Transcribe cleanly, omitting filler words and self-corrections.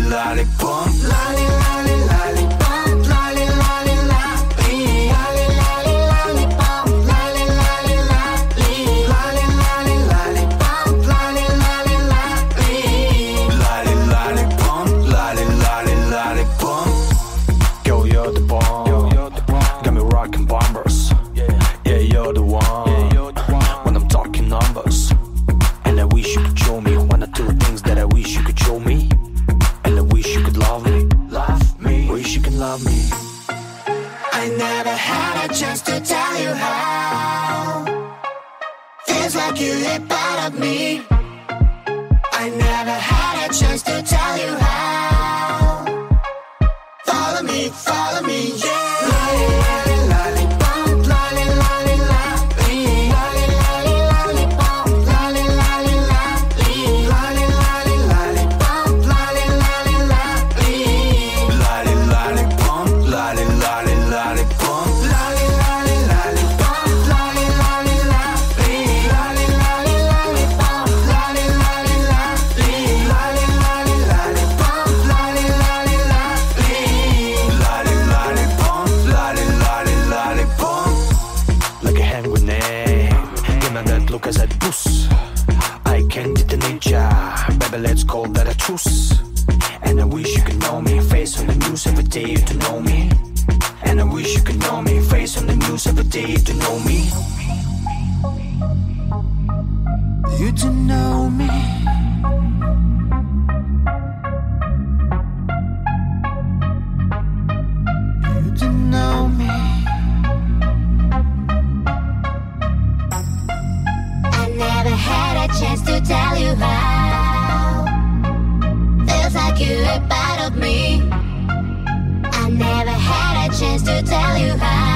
lollipop. Lolly, lolly, lollipop. Lolly, lolly, lolly. Lolly, lolly, lollipop. Lolly, lolly, lolly. Lolly, lolly, lollipop. Lolly, lolly, lolly. Lolly, lollipop. Lolly, lolly, lollipop. Girl, you're the bomb. Got me rocking bombers. Yeah, you're the one. When I'm talking numbers. And I wish you could show me one or two things that I wish you could show me. And I wish you could love me. Love me. Wish you can love me. I never had a chance to tell you how. Feels like you live out of me. I never had a chance to tell you how. Follow me, yeah. Lolly, lolly, lollipop. Lolly, lolly, lolly. Lolly, lolly, lollipop. Lolly, lolly, lolly. Lolly, lolly, lollipop. Lolly, lolly, lolly. Lolly, lollipop. Lolly, lolly, lollipop. Lolly, lolly, lollipop. Lolly, lolly, lolly. Lolly, lolly, lollipop. Lolly, lolly, lolly. Lolly, lolly, lollipop. Lolly, lolly, lolly. Lolly, lollipop. Lolly, lolly, lollipop. Like a hand grenade. Give me that look as I push. I can detonate ya. Baby, let's call that a truce. And I wish you could know me. Face on the news every day to know me. And I wish you could know me. Face on the news every day to know me. You to know me. You to know me. I never had a chance to tell you how. Feels like you're a part of me. I never had a chance to tell you how.